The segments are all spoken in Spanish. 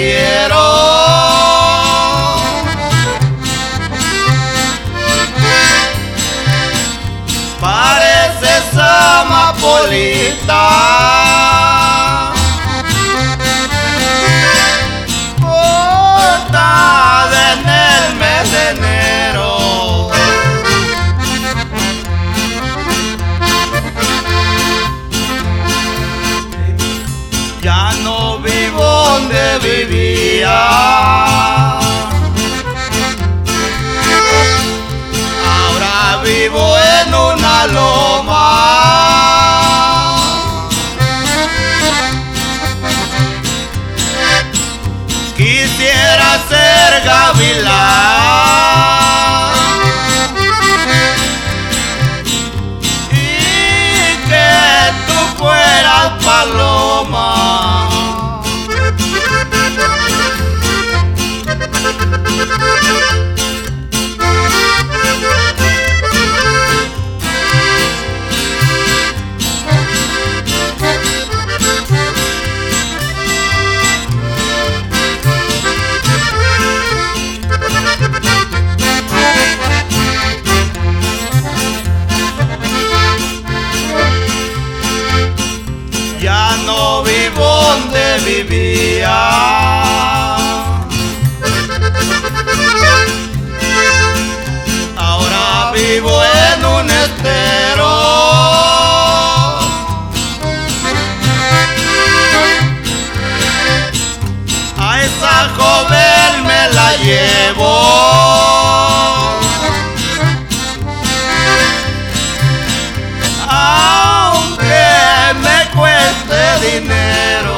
quiero. Pareces amapolita, cortada en el mes de enero. Ya no vivo donde vivía, ahora vivo en una loma. Quisiera ser gavilán y que tú fueras paloma. Ya no vivo donde vivía, ahora vivo en un estero. A esa joven me la llevo, aunque me cueste dinero.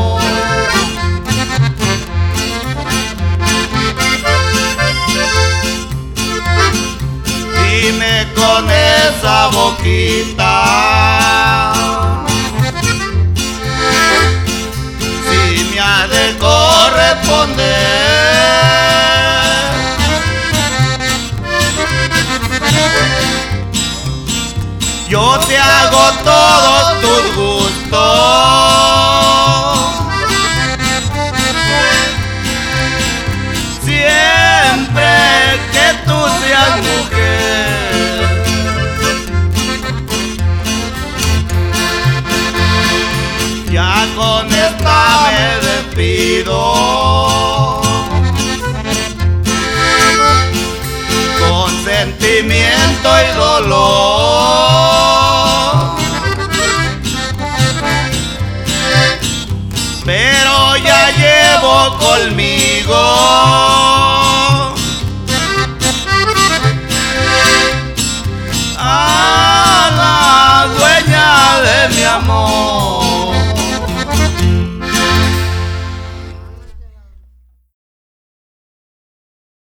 Dime con esa boquita si me ha de corresponder. Yo te hago todos tus gustos, siempre que tú seas mujer. Ya con esta me despido, con sentimiento y dolor, pero ya llevo conmigo